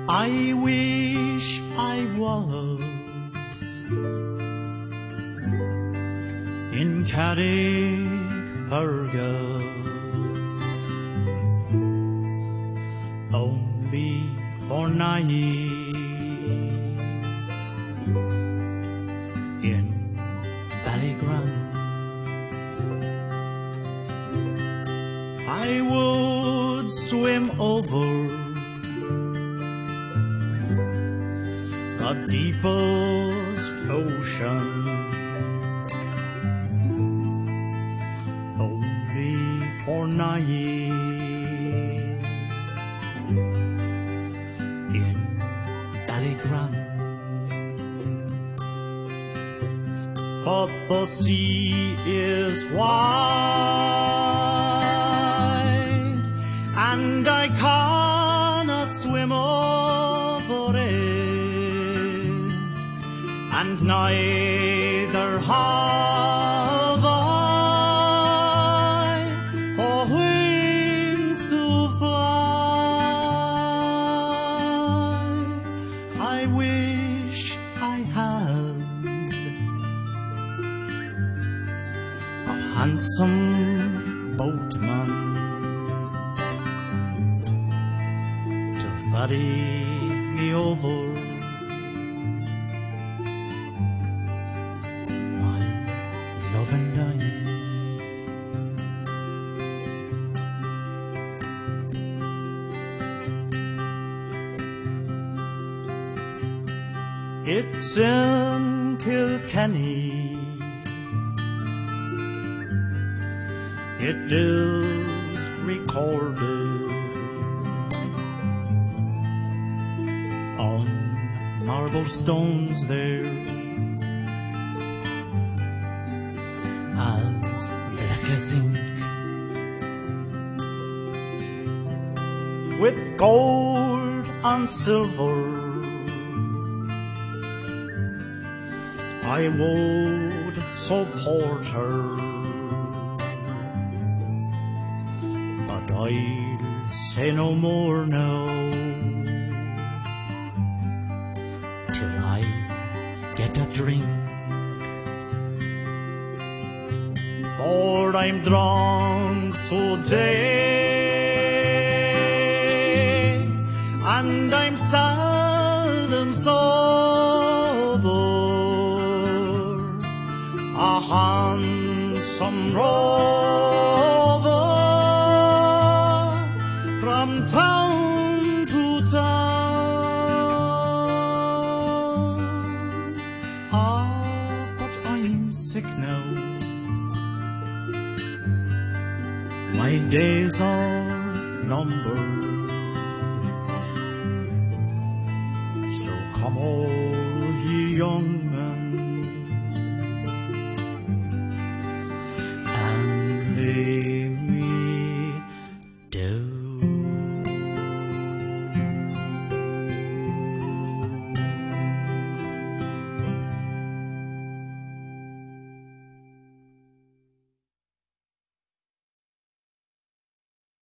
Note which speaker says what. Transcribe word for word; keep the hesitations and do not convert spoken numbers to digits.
Speaker 1: I wish I was in Carrickfergus only for nights in Ballygrant. I would swim over the deepest ocean only for nights in Ballygrant. But the sea is wide and I cannot swim over it, and neither have I the wings to fly. I wish I had a handsome boatman to ferry me over my love and I. It's in Kilkenny, it is recorded on marble stones there as black as ink, with gold and silver I would support her, but I'll say no more now till I get a drink, for I'm drunk today and I'm seldom sober. A handsome rover from town to town. Ah, but I'm sick now, my days are numbered, so come all ye young